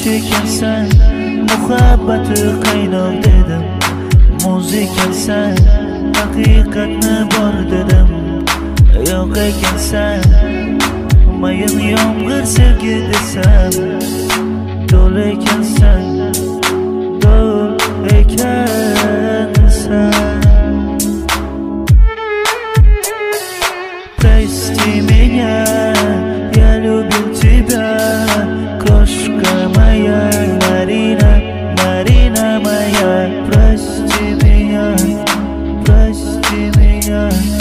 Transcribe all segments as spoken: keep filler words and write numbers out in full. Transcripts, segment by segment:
ekansan, muhabbati qaynoq dedim. Muz ekansan, haqiqatni bor dedim. Yo'q ekansan, mayin yomg'ir sevgi desam. Do'l ekansan, do'l ekansan. Прости меня, я любил тебя, крошка моя, Марина, Марина моя. Прости меня, прости меня.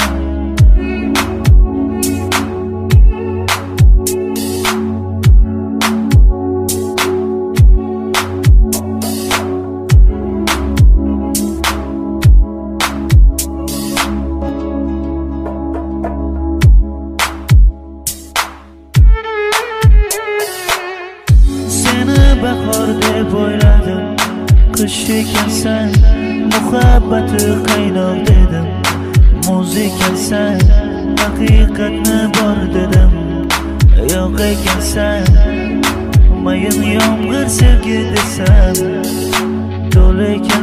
Bahor deb o'yladim, qish ekansan, muhabbati qaynoq dedim. Muz ekansan, haqiqatni bor dedim. Yo'q ekansan, mayin yomg'ir sevgi desam. Do'l ekansan.